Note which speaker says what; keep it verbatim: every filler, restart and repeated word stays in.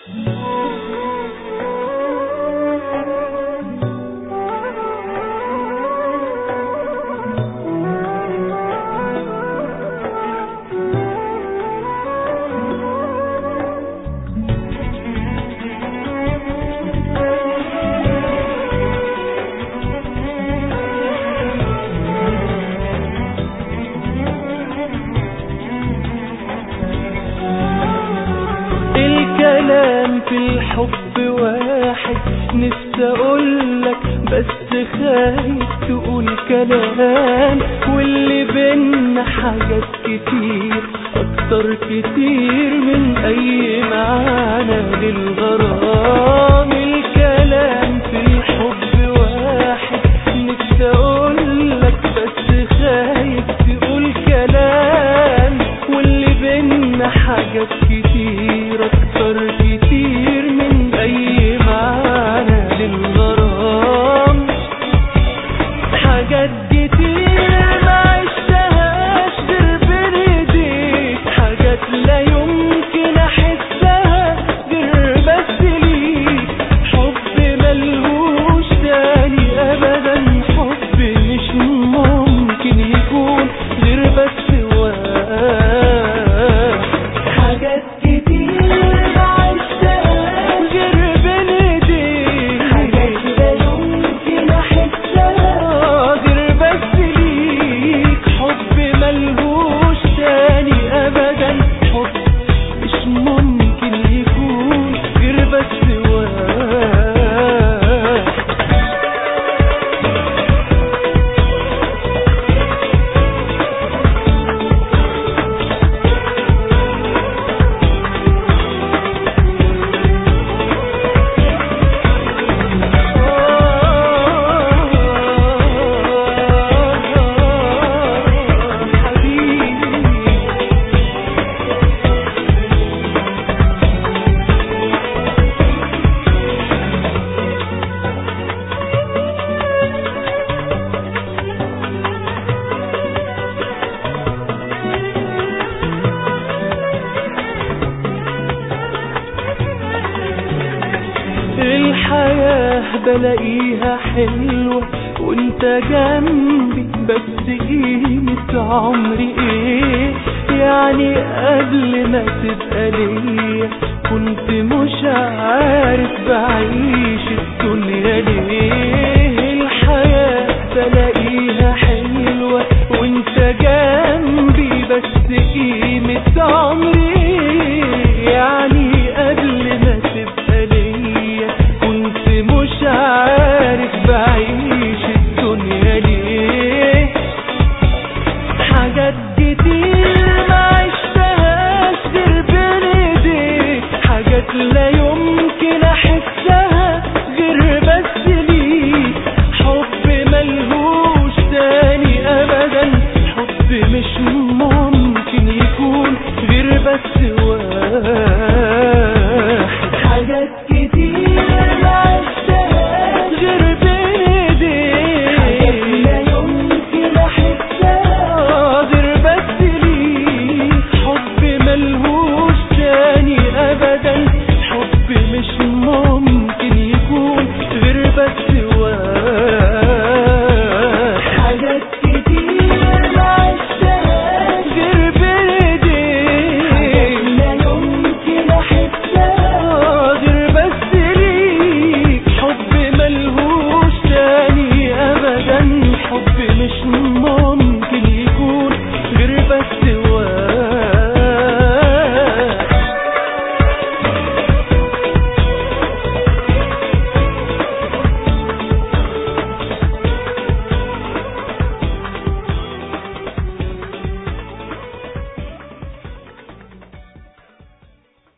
Speaker 1: الكلام في الحب واحد، نفسي اقولك بس خايف تقول كلام، واللي بينا حاجات كتير اكتر كتير من اي معنى للغرام. الكلام في الحب واحد، نفسي اقولك بس خايف تقول كلام، واللي بينا حاجات كتير اكتر كتير من اي معنى للغرام. حاجات كتير ما عشتهاش غير بين ايديك، حاجات لا يمكن احسها غير بس ليك، حب ملهوش تاني ابدا، حب مش ممكن يكون غير بس واحد. حاجات كتير ما عشتهاش غير بين ايديك، حاجات لا يمكن احسها غير بس ليك، حب ملهوش تاني ابدا، حب مش ممكن يكون غير بس واحد. الحياة بلاقيها حلوة وانت جنبي، بس قيمة عمري ايه يعني قبل ما تبقى ليا، كنت مش عارف بعيش الدنيا ليه. الحياة بلاقيها حلوة وانت جنبي، بس قيمة عمري ايه يعني قبل ما تبقى ليا، كنت مش عارف بعيش الدنيا ليه. حاجات كتير ما عشتهاش غير بين ايديك، حاجات لا